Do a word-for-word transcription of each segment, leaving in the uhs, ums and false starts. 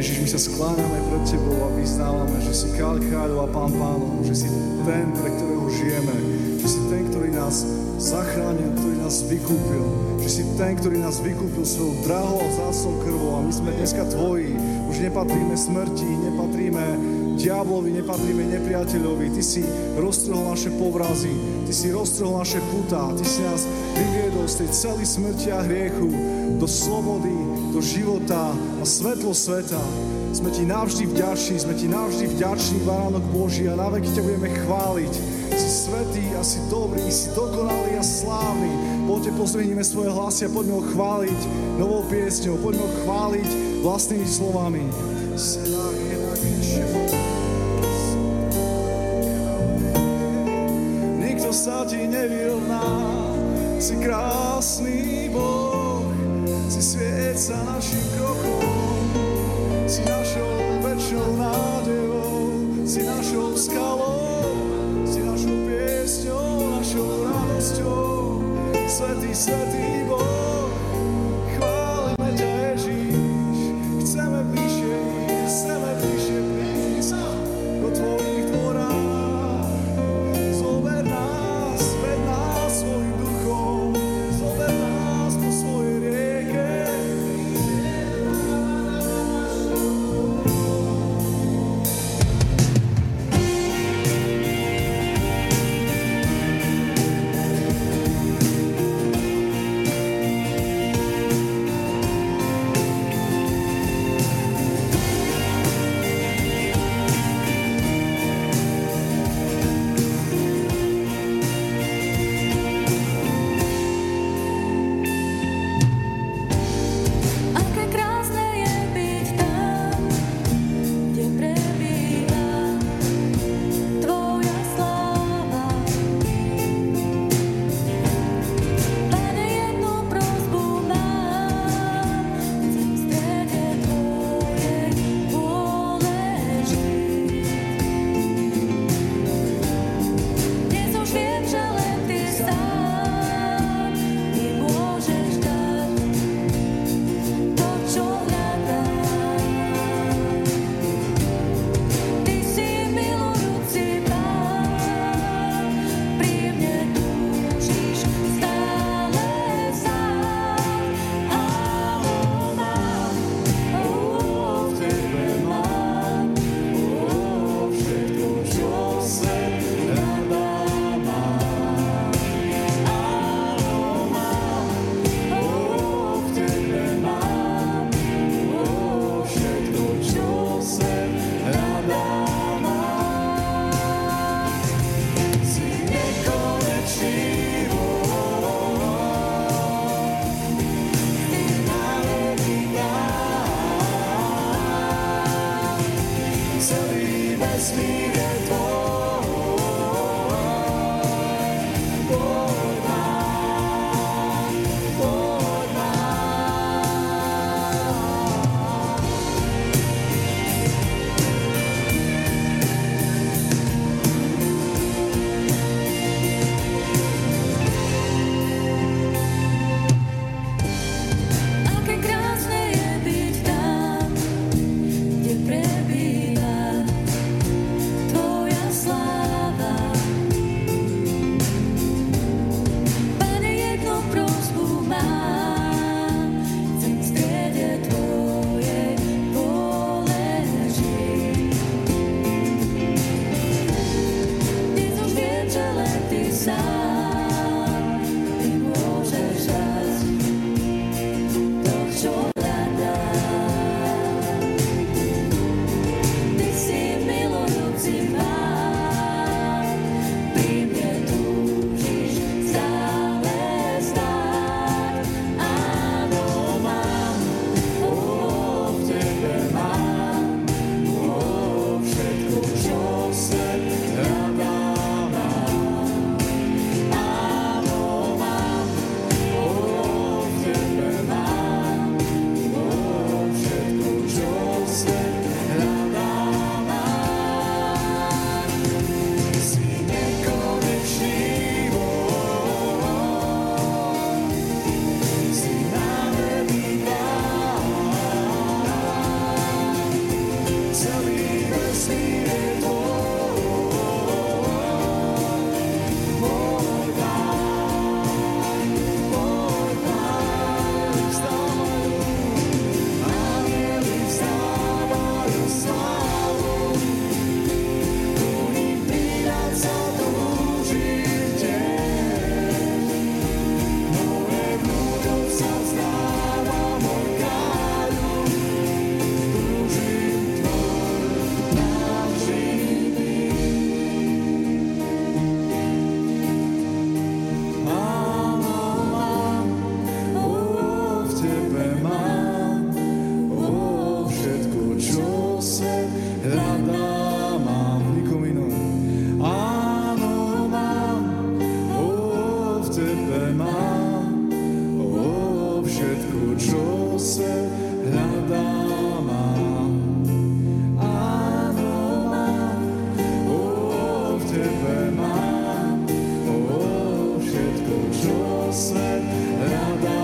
Ježiš, my sa skláňame pred Tebou a vyznávame, že si kráľ kráľov a pán pánov, že si ten, pre ktorého žijeme, že si ten, ktorý nás zachránil, ktorý nás vykúpil, že si ten, ktorý nás vykúpil svojou drahou a vzácnou krvou a my sme dneska Tvoji. Už nepatríme smrti, nepatríme diablovi, nepatríme nepriateľovi. Ty si roztrhol naše povrazy, Ty si roztrhol naše putá, Ty si nás vyviedol z tej celej smrti a hriechu do slobody, do života a svetlo sveta. Sme Ti navždy vďační, sme Ti navždy vďační, Baránok Boží, a na veky ťa budeme chváliť. Si svätý a si dobrý, si dokonalý a slávny. Poďte, pozdvihnime svoje hlasy a poďme ho chváliť novou piesňou, poďme ho chváliť vlastnými slovami. Nikto sa Ti nevyrovná, si krásny Boh, si svieca našim krokom, si našou večnou nádejou, si našou skalou, si našou piesňou, našou radosťou. Svätý, svätý Boh, chválime ťa, Ježíš, chceme bližšie ísť, chceme bližšie prísť do Tvojich dvorách. Zober nás, ved nás svojim duchom, zober nás po svojej rieke. čo svet hľadá.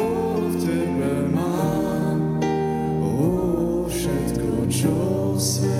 Čo svet